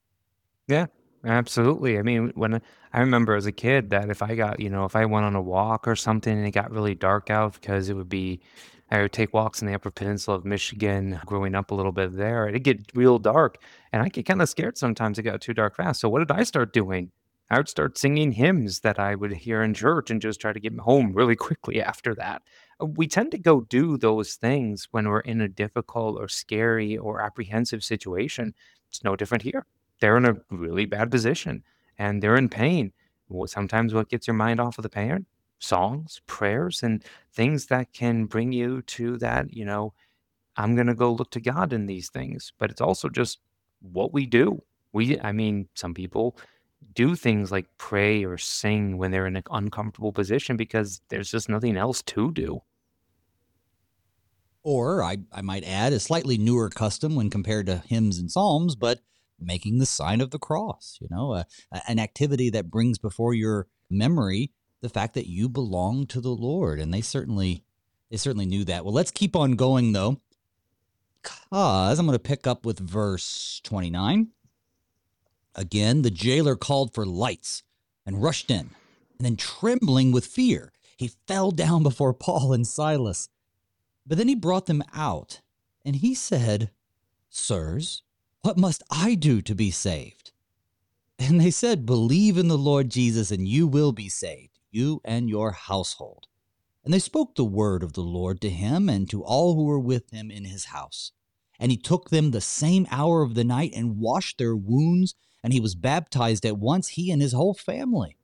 yeah, absolutely. I mean, when I I remember as a kid that if I got, you know, if I went on a walk or something and it got really dark out because it would be, I would take walks in the Upper Peninsula of Michigan growing up a little bit there. It'd get real dark and I get kind of scared sometimes it got too dark fast. So what did I start doing? I would start singing hymns that I would hear in church and just try to get home really quickly after that. Uh, We tend to go do those things when we're in a difficult or scary or apprehensive situation. It's no different here. they're in a really bad position and they're in pain. Well, sometimes what gets your mind off of the pain? Songs, prayers, and things that can bring you to that, you know, I'm going to go look to God in these things. But it's also just what we do. We, I mean, some people do things like pray or sing when they're in an uncomfortable position because there's just nothing else to do. Or I, I might add a slightly newer custom when compared to hymns and psalms, but making the sign of the cross, you know, uh, an activity that brings before your memory the fact that you belong to the Lord. And they certainly, they certainly knew that. Well, let's keep on going though, because I'm going to pick up with verse twenty-nine. Again, the jailer called for lights and rushed in, and then trembling with fear, he fell down before Paul and Silas. But then he brought them out, and he said, Sirs, what must I do to be saved? And they said, Believe in the Lord Jesus, and you will be saved, you and your household. And they spoke the word of the Lord to him and to all who were with him in his house. And he took them the same hour of the night and washed their wounds, and he was baptized at once, he and his whole family.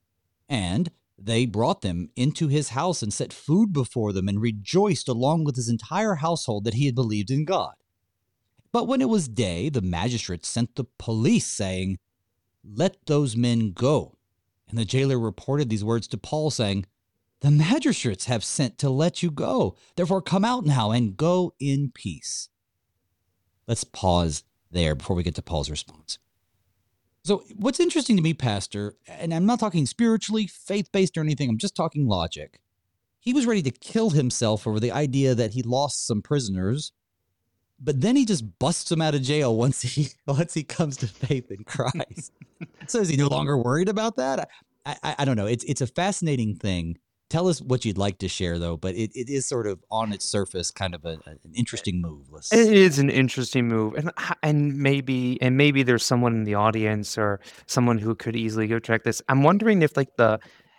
And they brought them into his house and set food before them and rejoiced along with his entire household that he had believed in God. But when it was day, the magistrates sent the police, saying, Let those men go. And the jailer reported these words to Paul, saying, The magistrates have sent to let you go. Therefore come out now and go in peace. Let's pause there before we get to Paul's response. So what's interesting to me, Pastor, and I'm not talking spiritually, faith-based or anything, I'm just talking logic. He was ready to kill himself over the idea that he lost some prisoners, but then he just busts them out of jail once he once he comes to faith in Christ. So is he no longer worried about that? I, I, I don't know. It's it's a fascinating thing. Tell us what you'd like to share, though, but it, it is sort of on its surface kind of a, an interesting move. Let's... It is an interesting move, and and maybe and maybe there's someone in the audience or someone who could easily go track this. I'm wondering if like the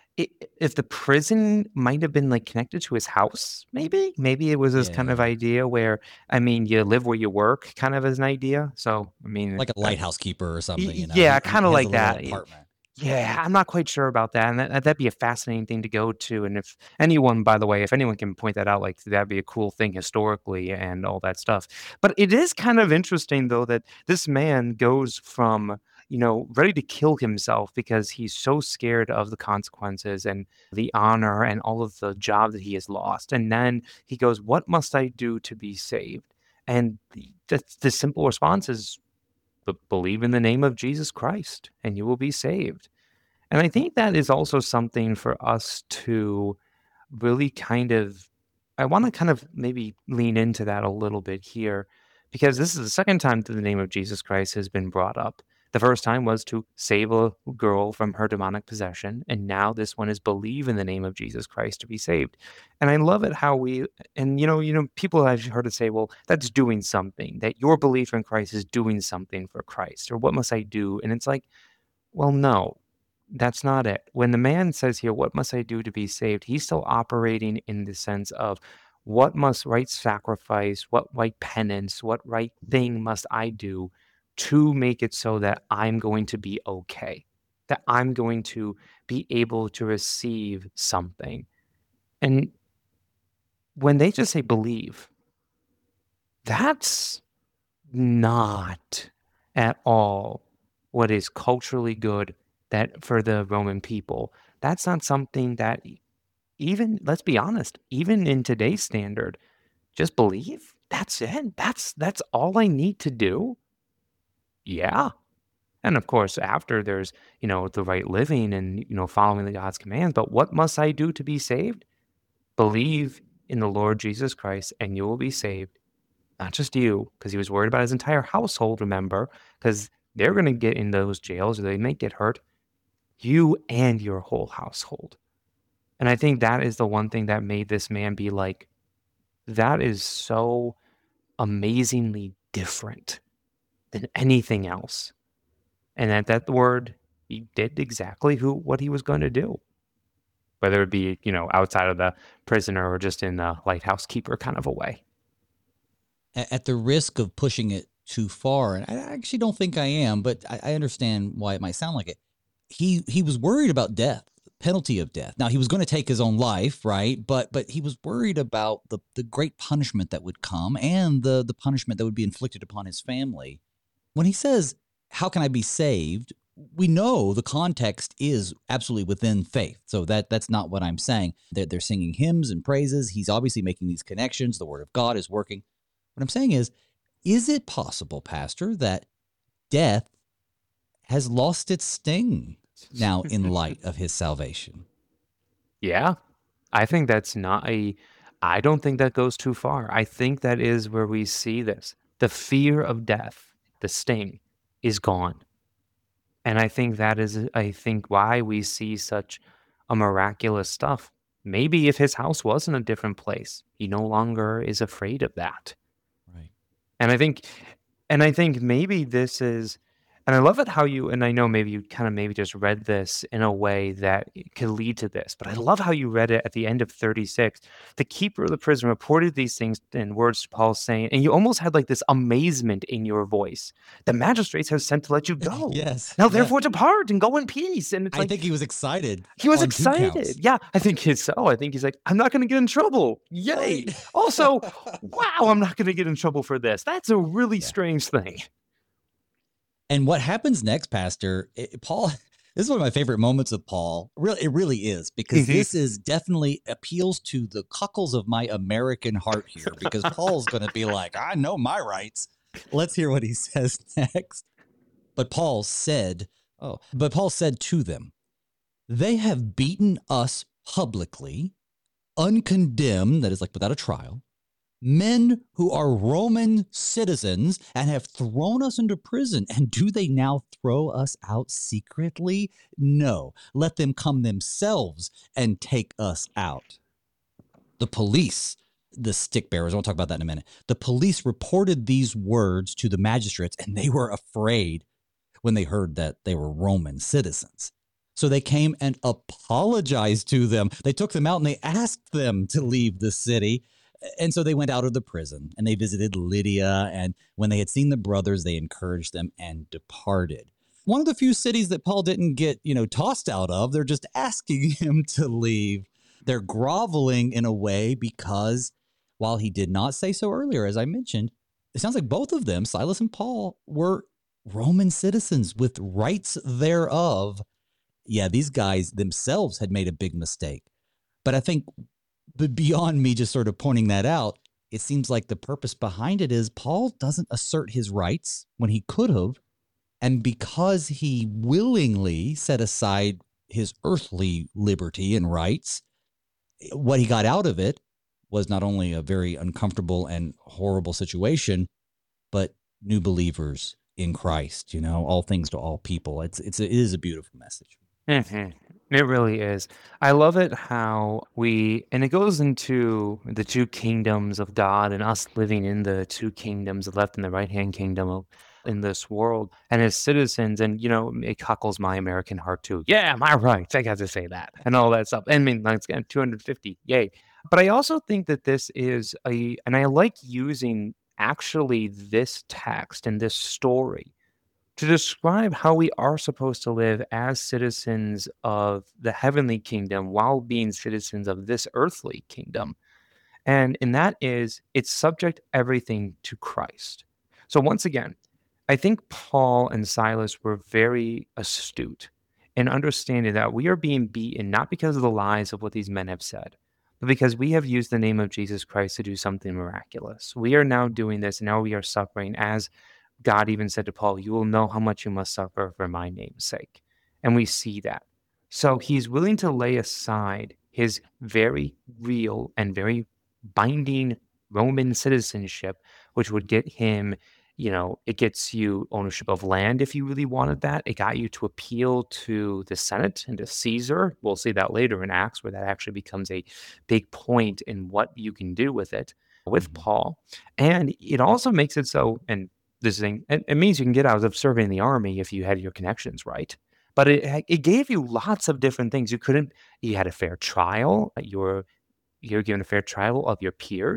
if the prison might have been like connected to his house. Maybe maybe it was this yeah. kind of idea where I mean you live where you work, kind of as an idea. So I mean, like a lighthouse keeper or something. You know? Yeah, kind of like that. Apartment. Yeah, I'm not quite sure about that, and that, that'd be a fascinating thing to go to. And if anyone, by the way, if anyone can point that out, like that'd be a cool thing historically and all that stuff. But it is kind of interesting, though, that this man goes from, you know, ready to kill himself because he's so scared of the consequences and the honor and all of the job that he has lost. And then he goes, "What must I do to be saved?" And the, the simple response is, but believe in the name of Jesus Christ and you will be saved. And I think that is also something for us to really kind of, I want to kind of maybe lean into that a little bit here, because this is the second time that the name of Jesus Christ has been brought up. The first time was to save a girl from her demonic possession, and now this one is believe in the name of Jesus Christ to be saved. And I love it how we, and you know, you know, people have heard it say, well, that's doing something, that your belief in Christ is doing something for Christ, or what must I do? And it's like, well, no, that's not it. When the man says here, what must I do to be saved? He's still operating in the sense of what must right sacrifice, what right penance, what right thing must I do to make it so that I'm going to be okay, that I'm going to be able to receive something. And when they just say believe, that's not at all what is culturally good that for the Roman people. That's not something that even, let's be honest, even in today's standard, just believe, that's it. That's that's all I need to do. Yeah. And of course, after there's, you know, the right living and, you know, following the God's commands. But what must I do to be saved? Believe in the Lord Jesus Christ and you will be saved. Not just you, because he was worried about his entire household, remember, because they're going to get in those jails or they may get hurt. You and your whole household. And I think that is the one thing that made this man be like, that is so amazingly different than anything else. And at that word, he did exactly who what he was going to do. Whether it be, you know, outside of the prisoner or just in the lighthouse keeper kind of a way. At the risk of pushing it too far. And I actually don't think I am, but I, I understand why it might sound like it. He he was worried about death, penalty of death. Now he was going to take his own life, right? But but he was worried about the the great punishment that would come and the the punishment that would be inflicted upon his family. When he says, "How can I be saved?" we know the context is absolutely within faith. So that that's not what I'm saying. They're, they're singing hymns and praises. He's obviously making these connections. The word of God is working. What I'm saying is, is it possible, Pastor, that death has lost its sting now in light of his salvation? Yeah, I think that's not a, I don't think that goes too far. I think that is where we see this. The fear of death, the sting, is gone. And I think that is, I think, why we see such a miraculous stuff. Maybe if his house was in a different place, he no longer is afraid of that. Right. And I think, and I think maybe this is, and I love it how you, and I know maybe you kind of maybe just read this in a way that could lead to this, but I love how you read it at the end of thirty-six. The keeper of the prison reported these things in words to Paul saying, and you almost had like this amazement in your voice. The magistrates have sent to let you go. Yes. Now yeah. therefore depart and go in peace. And it's I like, think he was excited. he was on two counts. excited. Yeah, I think he's so. I think he's like, I'm not going to get in trouble. Yay. Right. Also, wow, I'm not going to get in trouble for this. That's a really Yeah. strange thing. And what happens next, Pastor, it, Paul, this is one of my favorite moments of Paul. Really, it really is, because Mhm. this is definitely appeals to the cockles of my American heart here, because Paul's going to be like, I know my rights. Let's hear what he says next. But Paul said, oh, but Paul said to them, they have beaten us publicly, uncondemned, that is like without a trial, men who are Roman citizens, and have thrown us into prison. And do they now throw us out secretly? No, let them come themselves and take us out. The police, the stick bearers, I won't talk about that in a minute. The police reported these words to the magistrates, and they were afraid when they heard that they were Roman citizens. So they came and apologized to them. They took them out and they asked them to leave the city. And so they went out of the prison and they visited Lydia. And when they had seen the brothers, they encouraged them and departed. One of the few cities that Paul didn't get, you know, tossed out of, they're just asking him to leave. They're groveling in a way because while he did not say so earlier, as I mentioned, it sounds like both of them, Silas and Paul, were Roman citizens with rights thereof. Yeah, these guys themselves had made a big mistake. But I think But beyond me just sort of pointing that out, it seems like the purpose behind it is Paul doesn't assert his rights when he could have. And because he willingly set aside his earthly liberty and rights, what he got out of it was not only a very uncomfortable and horrible situation, but new believers in Christ, you know, all things to all people. It's, it's, it is a beautiful message. Mhm. It really is. I love it how we, and it goes into the two kingdoms of God and us living in the two kingdoms, the left and the right hand kingdom of, in this world, and as citizens. And, you know, it cockles my American heart too. Yeah, my rights. I got to say that and all that stuff. And I mean, like, two hundred fifty. Yay. But I also think that this is a, and I like using actually this text and this story to describe how we are supposed to live as citizens of the heavenly kingdom while being citizens of this earthly kingdom. And and that is, it's subject everything to Christ. So once again, I think Paul and Silas were very astute in understanding that we are being beaten not because of the lies of what these men have said, but because we have used the name of Jesus Christ to do something miraculous. We are now doing this, and now we are suffering, as God even said to Paul, you will know how much you must suffer for my name's sake. And we see that. So he's willing to lay aside his very real and very binding Roman citizenship, which would get him, you know, it gets you ownership of land if you really wanted that. It got you to appeal to the Senate and to Caesar. We'll see that later in Acts, where that actually becomes a big point in what you can do with it, with Paul. And it also makes it so, and this thing, it, it means you can get out of serving in the army if you had your connections right. But it it gave you lots of different things. You couldn't, you had a fair trial. You were, you're given a fair trial of your peers.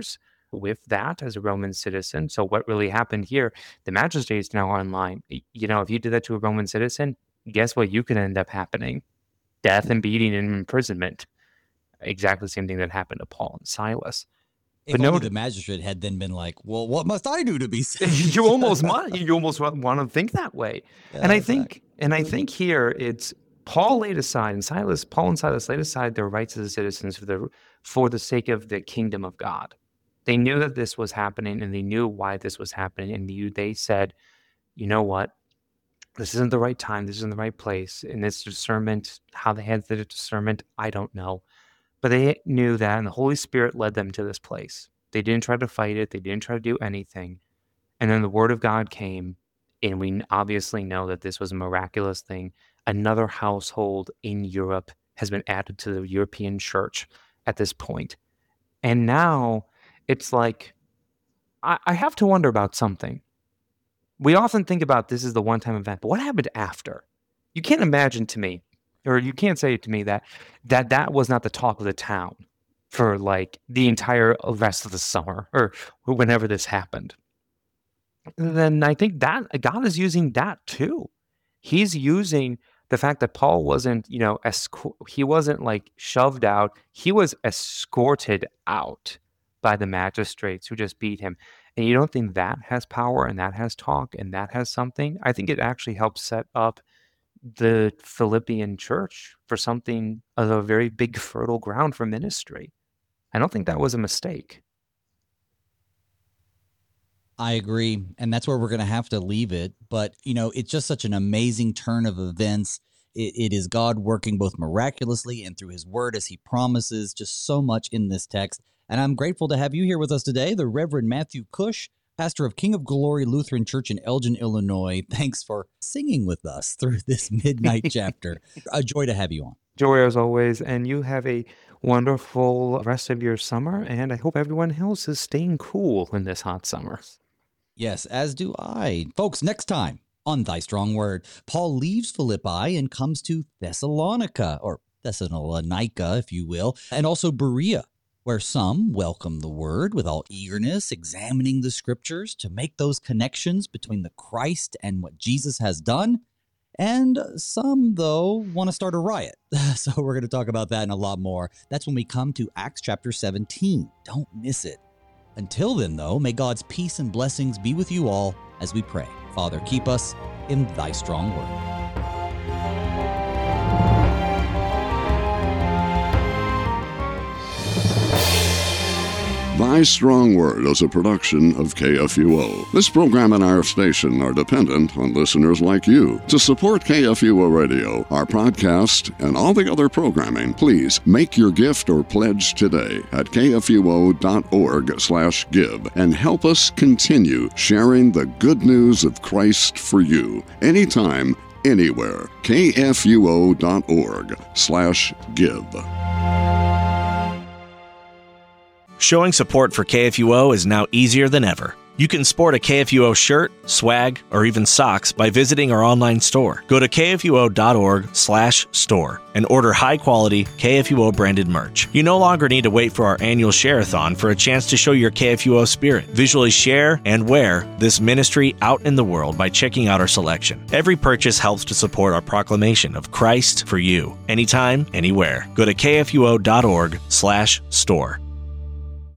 with that as a Roman citizen. So what really happened here, the magistrates now are online. You know, if you did that to a Roman citizen, guess what you could end up happening? Death and beating and imprisonment. Exactly the same thing that happened to Paul and Silas. If but only no, the magistrate had then been like, well, what must I do to be saved? you almost want, you almost want to think that way. Yeah, and I exactly. think, and I think here it's Paul laid aside and Silas, Paul and Silas laid aside their rights as citizens for the, for the sake of the kingdom of God. They knew that this was happening and they knew why this was happening. And you, they said, you know what? This isn't the right time. This isn't the right place. And this discernment, how they had the discernment, I don't know. But they knew that, and the Holy Spirit led them to this place. They didn't try to fight it. They didn't try to do anything. And then the word of God came, and we obviously know that this was a miraculous thing. Another household in Europe has been added to the European church at this point. And now it's like, I, I have to wonder about something. We often think about this as the one-time event, but what happened after? You can't imagine to me, or you can't say to me that that, that was not the talk of the town for like the entire rest of the summer or whenever this happened. Then I think that God is using that too. He's using the fact that Paul wasn't, you know, escort, he wasn't like shoved out. He was escorted out by the magistrates who just beat him. And you don't think that has power and that has talk and that has something? I think it actually helps set up the Philippian church for something of a very big fertile ground for ministry. I don't think that was a mistake. I agree. And that's where we're going to have to leave it. But, you know, it's just such an amazing turn of events. It, it is God working both miraculously and through his word as he promises, just so much in this text. And I'm grateful to have you here with us today, the Reverend Matthew Cush, pastor of King of Glory Lutheran Church in Elgin, Illinois. Thanks for singing with us through this midnight chapter. A joy to have you on. Joy as always, and you have a wonderful rest of your summer, and I hope everyone else is staying cool in this hot summer. Yes, as do I. Folks, next time on Thy Strong Word, Paul leaves Philippi and comes to Thessalonica, or Thessalonica, if you will, and also Berea, where some welcome the word with all eagerness, examining the scriptures to make those connections between the Christ and what Jesus has done. And some, though, want to start a riot. So we're going to talk about that and a lot more. That's when we come to Acts chapter seventeen. Don't miss it. Until then, though, may God's peace and blessings be with you all as we pray. Father, keep us in thy strong word. Thy Strong Word is a production of K F U O. This program and our station are dependent on listeners like you. To support K F U O Radio, our podcast, and all the other programming, please make your gift or pledge today at kfuo.org slash give and help us continue sharing the good news of Christ for you. Anytime, anywhere. kfuo.org slash give. Showing support for K F U O is now easier than ever. You can sport a K F U O shirt, swag, or even socks by visiting our online store. Go to kfuo.org slash store and order high-quality K F U O branded merch. You no longer need to wait for our annual share-a-thon for a chance to show your K F U O spirit. Visually share and wear this ministry out in the world by checking out our selection. Every purchase helps to support our proclamation of Christ for you. Anytime, anywhere. Go to kfuo.org slash store.